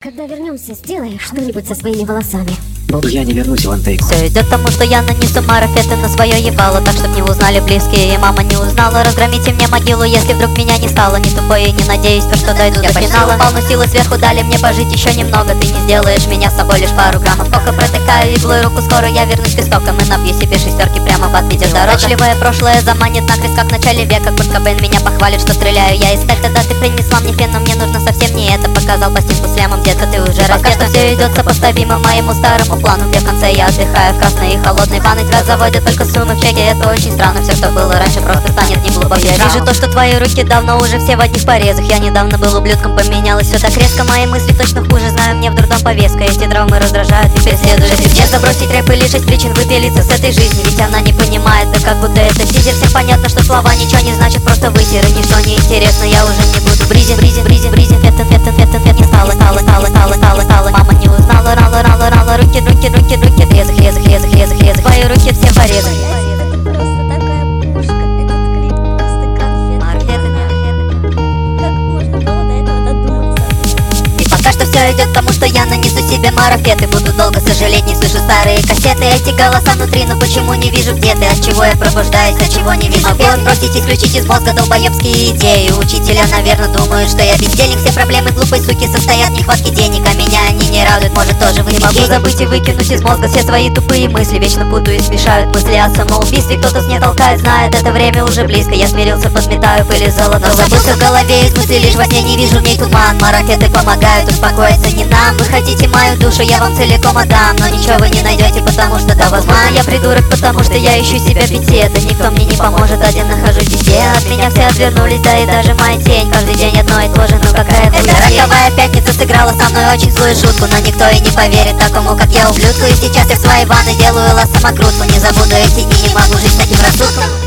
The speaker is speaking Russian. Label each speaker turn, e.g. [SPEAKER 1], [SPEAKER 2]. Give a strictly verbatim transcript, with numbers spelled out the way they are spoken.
[SPEAKER 1] Когда вернемся, сделай что-нибудь со своими волосами.
[SPEAKER 2] Буду я не вернусь, One Take.
[SPEAKER 3] Все идет к тому, что я нанесу марафеты на свое ебало, так чтоб не узнали близкие и мама не узнала. Разгромите мне могилу, если вдруг меня не стало. Не тупой и не надеюсь, то что дойду до финала. Упал, но силы сверху дали мне пожить еще немного. Ты не сделаешь меня с собой лишь пару граммов кока. Протыкаю иглой руку, скоро я вернусь к истокам и набью себе шестерки прямо в ответе дорога. Удачливое прошлое заманит накрест, как в начале века. Курт Кобейн меня похвалит, что стреляю я из стек. Тогда ты принесла мне фен, но мне нужно совсем не это. Показал пластинку с лямом, детка, ты уже раздета. Пока что все идет сопоставимо моему старому плану, где в конце я отдыхаю в красной и холодной ванной. Тебя заводят только суммы в чеке, это очень странно. Все, что было раньше, просто станет неглубоким. Я вижу то, что твои руки давно уже все в одних порезах. Я недавно был ублюдком, поменялось все так резко. Мои мысли точно хуже, знаю, мне в дурдом повестка. Эти травмы раздражают и преследуют. Мне забросить рэп или шесть причин выпилиться с этой жизни. Ведь она не понимает, да как будто это тизер. Всем понятно, что слова ничего не значат, просто вытер. И ничто не интересно, я уже не буду бризин, бризин, бризин, бризин. Это, это, это, это не стало, стало, стало, стало, стало, стало. Мама не узнала, рала, рала, рала. Руки, руки, руки, руки, резах, резах, резах, резах, резах. Твои руки все порезах.
[SPEAKER 4] Просто такая пушка, этот клип просто конфета. Как можно было до этого додуматься?
[SPEAKER 3] И пока что все идет к тому, что я нанесу себе марафеты. Буду долго сожалеть, не слышу старые кассеты. Эти голоса внутри, но почему не вижу, где ты? От чего я пробуждаюсь, от чего не вижу? Могу отбросить, исключить из мозга долбоебские идеи. Учителя, наверное, думают, что я бездельник. Все проблемы глупой суки состоят в нехватке денег, а меня они не радуют, может тоже вы не могу забыть и выкинуть из мозга все свои тупые мысли. Вечно путаю и смешают мысли о самоубийстве. Кто-то с мне толкает, знает, это время уже близко. Я смирился, подметаю пыль и золото. Но забылся в голове из мыслей, лишь во сне не вижу в ней туман. Марафеты помогают успокоиться не нам. Вы хотите мою душу, я вам целиком отдам. Но ничего вы не найдете, потому что да, возможно я придурок, потому что я ищу себя в беде. Это никто мне не поможет, один нахожусь везде. От меня все отвернулись, да и даже моя тень. Каждый день одно и то же, но какая это роковая пятница сыграла со мной очень злую шутку. Но никто и не поверит такому, как я, ублюдку. И сейчас я в своей ванной делаю лас самокрутку. Не забуду эти дни, не могу жить с таким рассудком.